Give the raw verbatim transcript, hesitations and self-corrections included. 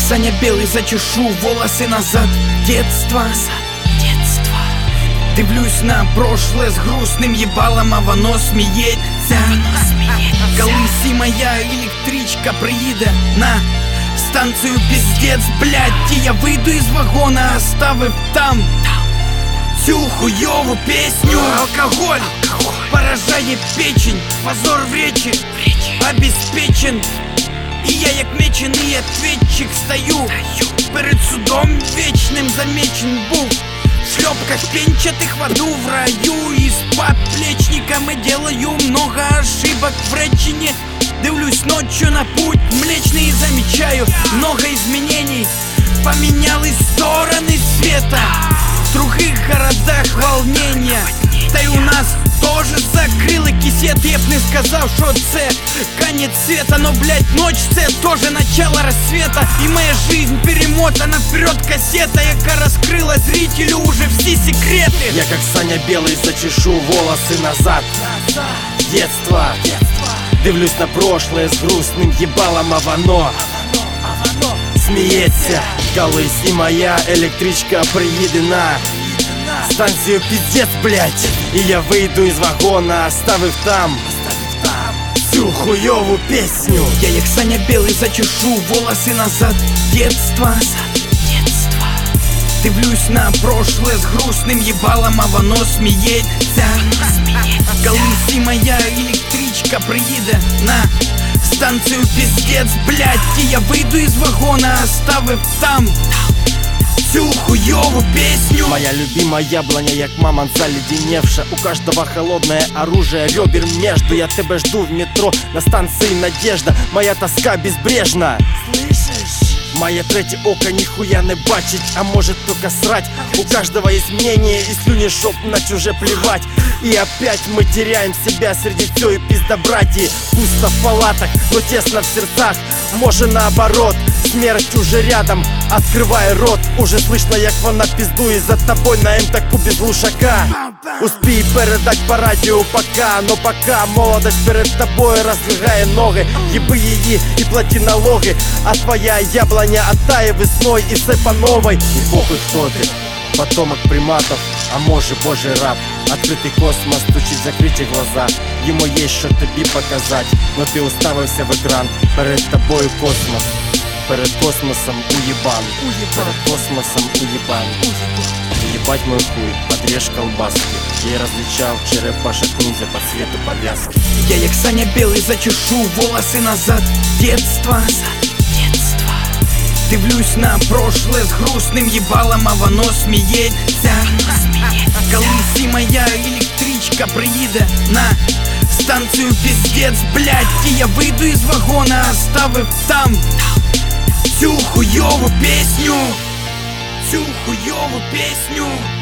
Саня Белый, зачешу волоси назад. Детство, детство. Дивлюсь на прошлое з грустним їбалом, а воно сміється. Колись і моя електричка приїде на станцію піздець, блядь, і я вийду із вагона, оставив там цю хуйову пісню. Алкоголь поражає печень, позор в речі обеспечен. І я як мечений ответчик стою перед судом вечним, замечен був в шлепках пенчатых в аду, в раю. И с поплечниками делаю много ошибок в речине. Дивлюсь ночью на путь млечный и замечаю много изменений. Поменялись стороны света, в других городах волнения. Та й у нас тоже закрили кисет. Я б не сказав, що це конец света, но, блядь, ночь це тоже начало рассвета. І моя жизнь перемотана вперед кассета, яка розкрила зрителю уже всі секрети. Я как Саня Белый зачешу волосы назад. Детство, дивлюсь на прошлое з грустним їбалом, а воно сміється. Колись і моя електричка приїде на станцію піздець, блядь, і я вийду із вагона, оставив там цю хуйову пісню. Я як Саня Белый зачешу волоси назад. Детство, детство. Дивлюсь на прошлое з грустним їбалом, а воно сміється. Колись і моя електричка приїде на станцію піздець, блядь, і я вийду із вагона, оставив там цю хуйову песню. Моя любимая яблоня, як мамонт заледеневша. У каждого холодное оружие, ребер между. Я тебя жду в метро, на станции Надежда. Моя тоска безбрежна. Слышишь? Моє третє око ніхуя не бачить, а может только срать. У каждого есть мнение и слюни, чтоб на чуже плевать. И опять мы теряем себя среди цей пиздобратьи. Пусто в палатах, но тесно в сердцах. Може наоборот, смерть уже рядом. Открывай рот, уже слышно, як вона пиздує за тобой на МТКу без глушака. Успій передать по радіо пока, но пока молодость перед тобой раздвигає ноги. Єби її і плати налоги, а твоя яблоня оттає весною і все по новой. І похуй хто ти, потомок приматов, а може божий раб. Открытый космос стучить, закрити глаза. Йому є що тобі показать, но ти уставився в екран. Перед тобою космос, перед космосом уебан, перед космосом уебан. Ебать мой хуй, отрежь колбаски. Я различал черепашек ниндзя по цвету повязки. Я як Саня Белый зачешу волоси назад. Детство, детство. Дивлюсь на прошлое з грустним їбалом, а воно сміється. Колись і моя електричка приїде на станцію піздець, блядь, і я вийду із вагона, оставив там цю хуйову песню, цю хуйову песню.